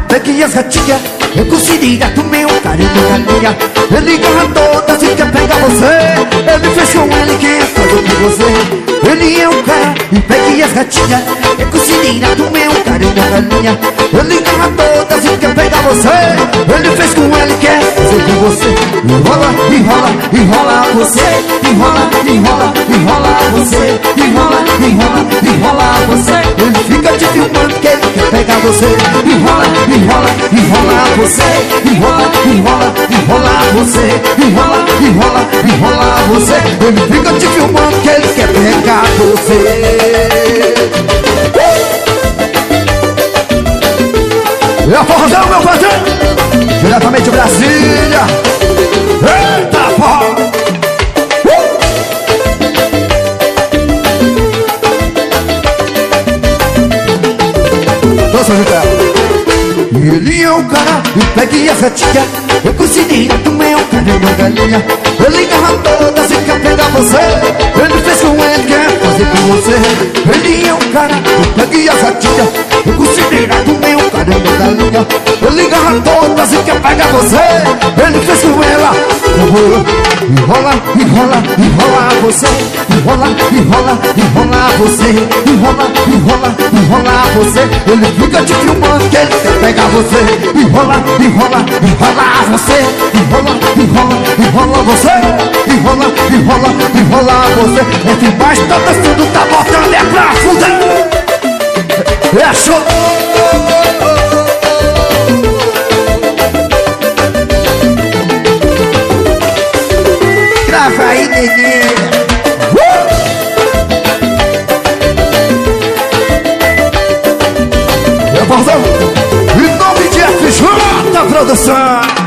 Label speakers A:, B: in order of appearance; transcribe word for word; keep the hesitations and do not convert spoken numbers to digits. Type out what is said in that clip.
A: pegue as gatinhas, eu considero do meu carinho galinha. Ele garra todas e quer pegar você. Ele fez com ele quem fazer com você. Ele é um cara e pegue as gatinhas, eu considero do meu carinho galinha. Ele garra todas e quer pegar você. Ele fez com ele quer fazer com você. Enrola, enrola, enrola você. Enrola, enrola, enrola você. Enrola, enrola, enrola você. Ele fica te filmando que ele quer pegar você. Enrola, enrola, enrola você. Enrola, enrola, enrola você. Enrola, enrola, enrola você. Ele fica te filmando que ele quer pegar você. É a forrozão, meu patrão, diretamente de Brasília. Eita, porra! Nossa, Júlio. Ele é o cara e pegue a gatinha, eu considero do meu carinho galinha. Ele garra todas e quer pegar você. Ele fez com ele, quer fazer com você. Ele é o cara e pegue a gatinha, eu considero do meu carinho galinha. Ele garra todas e quer pegar você. Ele fez com ela. Enrola, enrola, enrola você. Enrola, enrola, enrola você. Enrola, enrola, enrola você. Ele fica te filmando que ele quer pegar você. Enrola, enrola, enrola você. Enrola, enrola, enrola você. Enrola, enrola, enrola você. Entre baixo tá dançando, tá botando é pra fuder. É show. Grava aí, nenê. Uh! Meu pauzão, em nome de F J Produção.